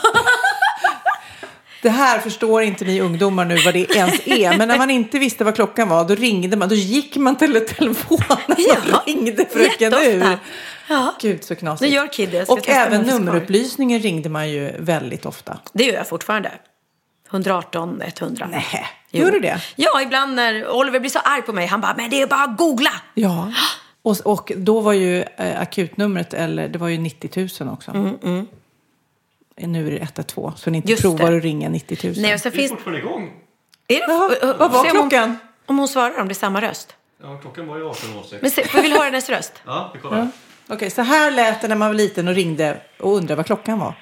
Det här förstår inte ni ungdomar nu vad det ens är. Men när man inte visste vad klockan var, då ringde man. Då gick man till telefonen och ringde Fröken Ur. Ja. Gud så knasigt. Det gör Kiddes. Och även nummerupplysningen ringde man ju väldigt ofta. Det gör jag fortfarande. 118 100. Nej, gör du det? Ja, ibland när Oliver blir så arg på mig. Han bara, men det är bara att googla. Ja, och då var ju akutnumret, eller det var ju 90 000 också. Nu är det 112, så ni inte provar att ringa 90 000. Nej, och sen finns... Det är fortfarande igång. Är det? Vad var klockan? Om hon svarar, om det är samma röst. Ja, klockan var ju 18:06. Men vi vill höra hennes röst. Ja, vi kollar. Okej, så här lät det när man var liten och ringde och undrade vad klockan var.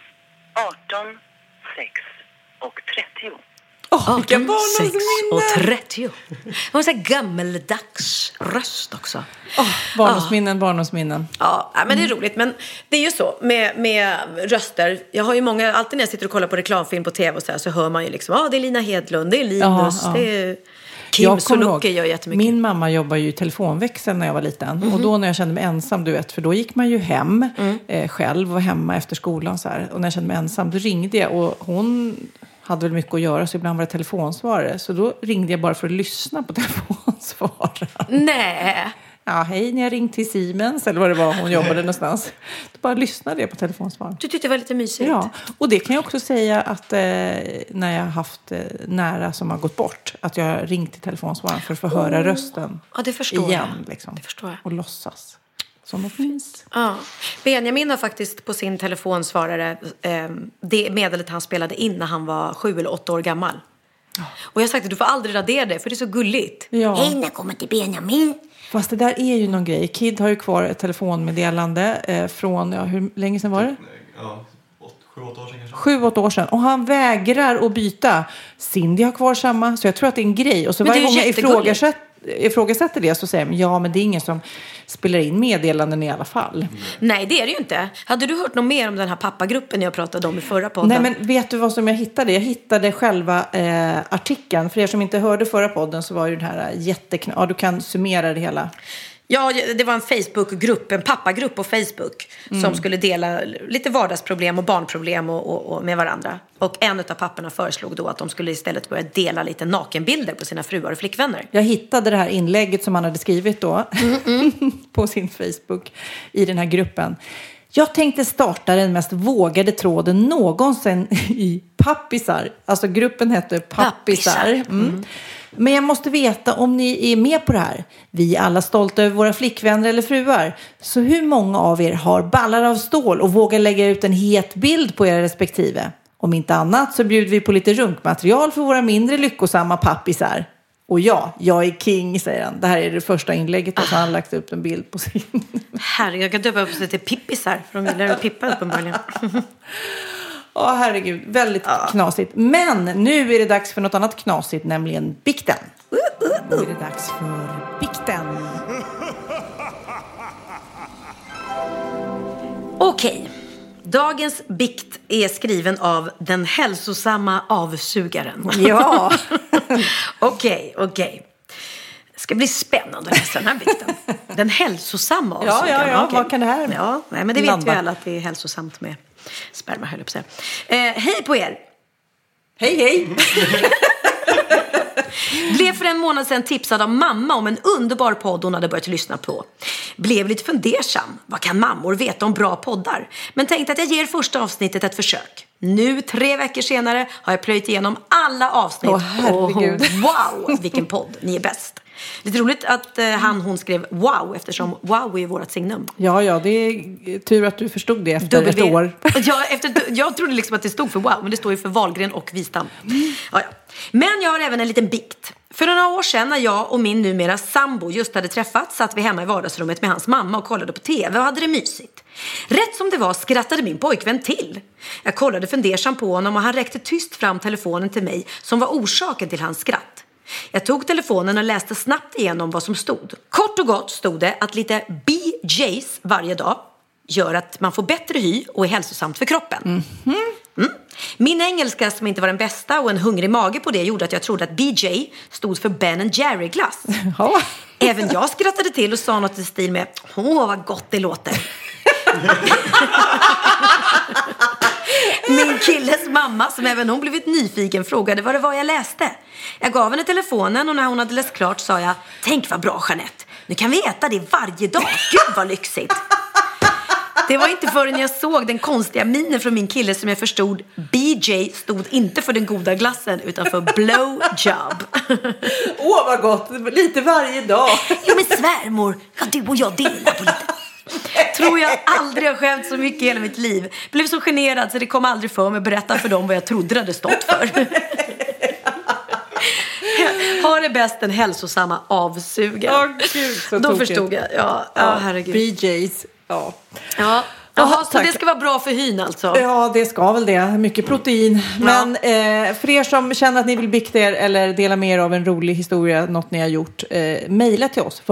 18, 6 och 30. 18, 6 och 30. Hon har så gammeldags röst också. Barndomsminnen. Ja, men det är roligt. Men det är ju så med röster. Jag har ju många, alltid när jag sitter och kollar på reklamfilm på tv och så hör man ju liksom, det är Lina Hedlund, det är Linus, det är Kim Sulocki gör jättemycket. Min mamma jobbar ju i telefonväxeln när jag var liten. Och då när jag kände mig ensam, du vet, för då gick man ju hem själv och hemma efter skolan så här. Och när jag kände mig ensam, då ringde jag och hon hade väl mycket att göra, så ibland var det telefonsvarare. Så då ringde jag bara för att lyssna på telefonsvararen. Nej. Ja, hej, ni har ringt till Siemens, eller vad det var hon jobbade någonstans. Då bara lyssnade jag på telefonsvararen. Du tyckte det var lite mysigt? Ja, och det kan jag också säga att när jag har haft nära som har gått bort, att jag har ringt till telefonsvararen för att få höra rösten det förstår igen. Jag. Liksom, det förstår jag. Och låtsas som något finns. Ja. Benjamin har faktiskt på sin telefonsvarare det meddelet han spelade in när han var 7 eller 8 år gammal. Och jag har sagt att du får aldrig radera det, för det är så gulligt. Ja. Hej, när kommer till Benjamin? Fast det där är ju någon grej. Kid har ju kvar ett telefonmeddelande från, hur länge sedan var det? Ja, 7-8 år sedan kanske. 7-8 år sedan. Och han vägrar att byta. Cindy har kvar samma, så jag tror att det är en grej. Och så varje gång jag ifrågasätter det så säger jag, men det är ingen som spelar in meddelanden i alla fall. Nej, det är det ju inte. Hade du hört något mer om den här pappagruppen jag pratade om i förra podden? Nej, men vet du vad som jag hittade? Jag hittade själva artikeln. För er som inte hörde förra podden så var ju den här ja, du kan summera det hela. Ja, det var en Facebookgrupp, en pappagrupp på Facebook som skulle dela lite vardagsproblem och barnproblem och med varandra. Och en av papporna föreslog då att de skulle istället börja dela lite nakenbilder på sina fruar och flickvänner. Jag hittade det här inlägget som han hade skrivit då på sin Facebook i den här gruppen. Jag tänkte starta den mest vågade tråden någonsin i pappisar. Alltså gruppen hette Pappisar. Men jag måste veta om ni är med på det här. Vi är alla stolta över våra flickvänner eller fruar. Så hur många av er har ballar av stål och vågar lägga ut en het bild på era respektive? Om inte annat så bjuder vi på lite runkmaterial för våra mindre lyckosamma pappisar. Och ja, jag är king, säger han. Det här är det första inlägget och så har han lagt upp en bild på sin. Herregud, jag kan döpa upp sig till pippisar. För de gillar att pippa uppenbarligen. Herregud, väldigt knasigt. Men nu är det dags för något annat knasigt, nämligen bikten. Nu är det dags för bikten. Okej. Dagens bikt är skriven av den hälsosamma avsugaren. Ja. Okej. Det ska bli spännande att läsa den här bikten. Den hälsosamma avsugaren. Ja. Vad kan det här Ja, nej, men det vet vi alla att det är hälsosamt med sperma, höll jag på att säga. Hej på er! Hej! Blev för en månad sedan tipsad av mamma om en underbar podd hon hade börjat lyssna på. Blev lite fundersam. Vad kan mammor veta om bra poddar? Men tänkte att jag ger första avsnittet ett försök. Nu 3 veckor senare har jag plöjt igenom alla avsnitt. Herregud. Wow, vilken podd. Ni är bäst. Lite roligt att hon skrev wow, eftersom wow är vårt signum. Ja, det är tur att du förstod det efter ett år. Ja, jag trodde liksom att det stod för wow, men det står ju för Wahlgren och Wistam. Ja. Men jag har även en liten bikt. För några år sedan när jag och min numera sambo just hade träffats satt vi hemma i vardagsrummet med hans mamma och kollade på tv och hade det mysigt. Rätt som det var skrattade min pojkvän till. Jag kollade fundersam på honom och han räckte tyst fram telefonen till mig som var orsaken till hans skratt. Jag tog telefonen och läste snabbt igenom vad som stod. Kort och gott stod det att lite BJs varje dag gör att man får bättre hy och är hälsosamt för kroppen. Min engelska som inte var den bästa och en hungrig mage på det gjorde att jag trodde att BJ stod för Ben & Jerry-glass. Även jag skrattade till och sa något i stil med vad gott det låter. Min killes mamma, som även hon blivit nyfiken, frågade vad det var jag läste. Jag gav henne telefonen och när hon hade läst klart sa jag: tänk vad bra, Jeanette. Nu kan vi äta det varje dag. Gud vad lyxigt. Det var inte förrän jag såg den konstiga minen från min kille som jag förstod BJ stod inte för den goda glassen utan för blowjob. Vad gott, lite varje dag. Jo men svärmor, du och jag delar på lite. Tror jag aldrig har skämt så mycket i hela mitt liv. Blev så generad så det kom aldrig för mig att berätta för dem vad jag trodde det hade stått för. Har det bäst en hälsosamma avsugen. Gud, då förstod jag. Ja, herregud. BJs. Ja. Jaha, så det ska vara bra för hyn alltså? Ja, det ska väl det. Mycket protein. Men för er som känner att ni vill bikta er eller dela med er av en rolig historia, något ni har gjort, mejla till oss.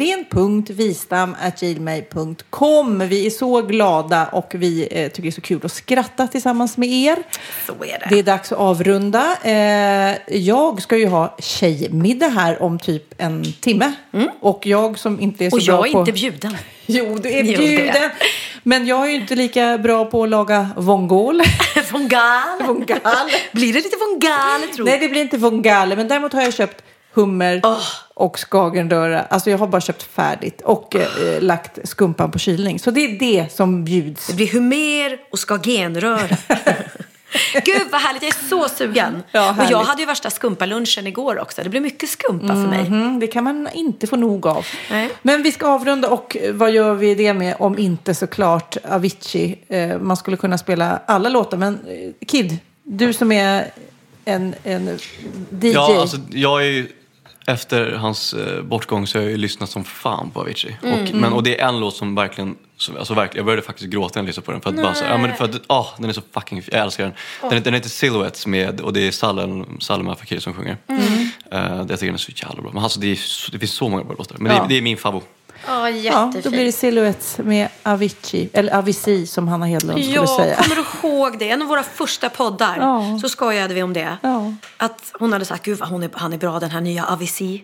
wahlgren.vistam@gmail.com. Vi är så glada och vi tycker det är så kul att skratta tillsammans med er. Så är det. Det är dags att avrunda. Jag ska ju ha tjejmiddag här om typ en timme. Och jag som inte är så bra på... Och jag är inte bjuden. Jo, du är bjuden. Men jag är ju inte lika bra på att laga vongol. Vongale. Blir det lite vongale, tror du? Nej, det blir inte vongale. Men däremot har jag köpt hummer och skagenröra. Alltså jag har bara köpt färdigt. Och lagt skumpan på kylning. Så det är det som bjuds. Det blir hummer och skagenröra. Gud vad härligt, jag är så sugen. Ja, och jag hade ju värsta skumpalunchen igår också. Det blev mycket skumpa för mig. Det kan man inte få nog av. Nej. Men vi ska avrunda och vad gör vi det med om inte såklart Avicii. Man skulle kunna spela alla låtar. Men Kid, du som är en DJ. Ja, alltså jag är ju... Efter hans bortgång så har jag ju lyssnat som fan på Avicii. Och det är en låt som verkligen, jag började faktiskt gråta när jag lyssnade på den. För att bara så, den är så fucking, jag älskar den. Den heter Silhouettes och det är Salma Fakir som sjunger. Jag tycker den är så jävla bra. Men alltså det finns så många bra låtar. Men det är min favorit. Ja, då blir det Silhouettes med Avicii. Eller Avicii som Hanna Hedlund skulle säga. Kommer du ihåg det? En av våra första poddar så skojade vi om det. Att hon hade sagt, gud han är bra den här nya Avicii.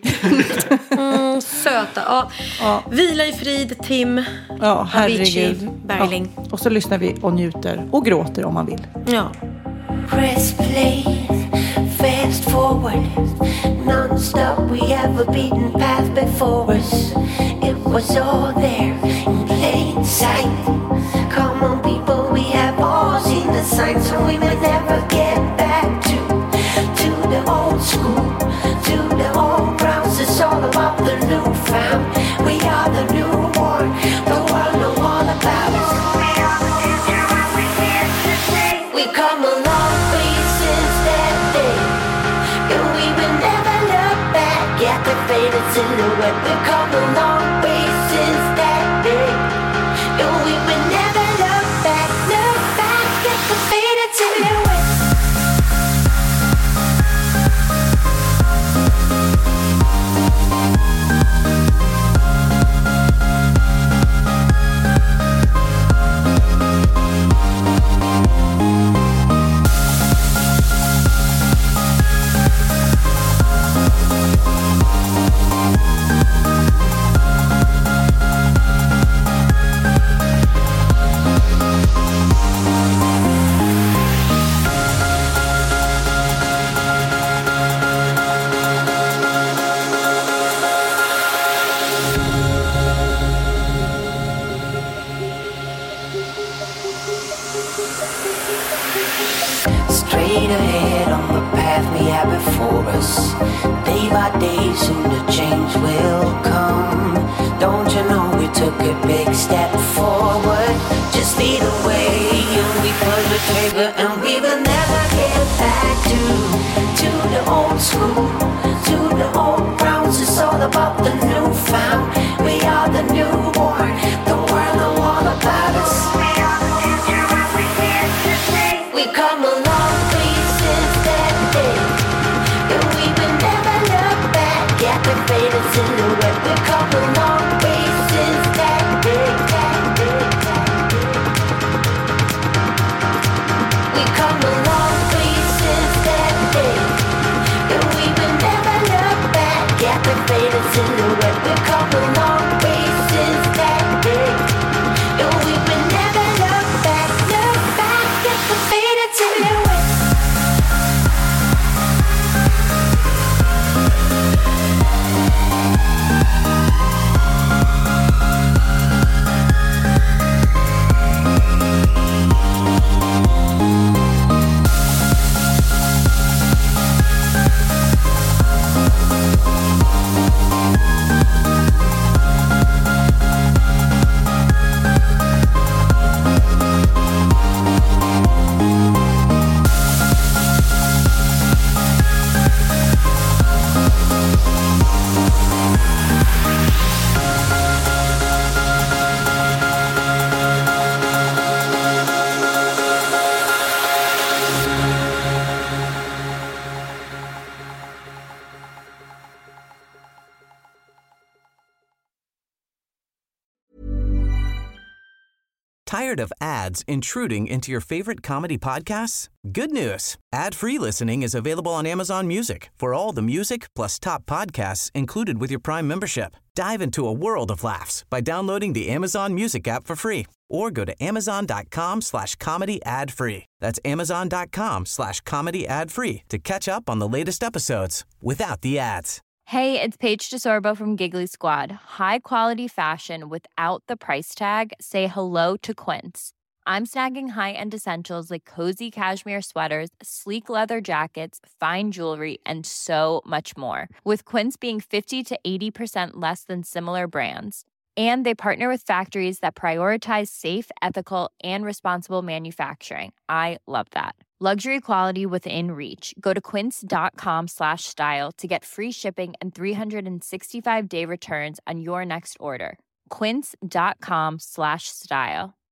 Söta. Vila i frid, Tim. Avicii, Bergling. Och så lyssnar vi och njuter och gråter om man vill. Ja. Press play, fast forward, non-stop, we have a beaten path before us. It was all there in plain sight. Come on people, we have all seen the signs, so we may never get back to the old school, to the old grounds. It's all about the new found. We are the new one, the world know all about us. We come a long way since that day, and we will never look back at the faded silhouette. We come a long way since that day, and we will never look back at the faded silhouette. have before us. Day by day, soon the change will come. Don't you know we took a big step forward? Just lead the way and we pull the trigger, and we will never get back to the old school, to the old grounds. It's all about the newfound. We are the newborn, the world know all about us. We are the future and we're here to stay. We come a long way since that day, and we will never look back at the faded silhouette. We come a long way since that day, We come a long way since that day, and we will never look back at the faded silhouette. We come a long way since that day, and we will never look back at the faded silhouette. Tired of ads intruding into your favorite comedy podcasts? Good news. Ad-free listening is available on Amazon Music for all the music plus top podcasts included with your Prime membership. Dive into a world of laughs by downloading the Amazon Music app for free or go to amazon.com/comedy ad-free. That's amazon.com/comedy ad-free to catch up on the latest episodes without the ads. Hey, it's Paige DeSorbo from Giggly Squad. High quality fashion without the price tag. Say hello to Quince. I'm snagging high-end essentials like cozy cashmere sweaters, sleek leather jackets, fine jewelry, and so much more. With Quince being 50 to 80% less than similar brands. And they partner with factories that prioritize safe, ethical, and responsible manufacturing. I love that. Luxury quality within reach. Go to quince.com/style to get free shipping and 365-day returns on your next order. Quince.com/style.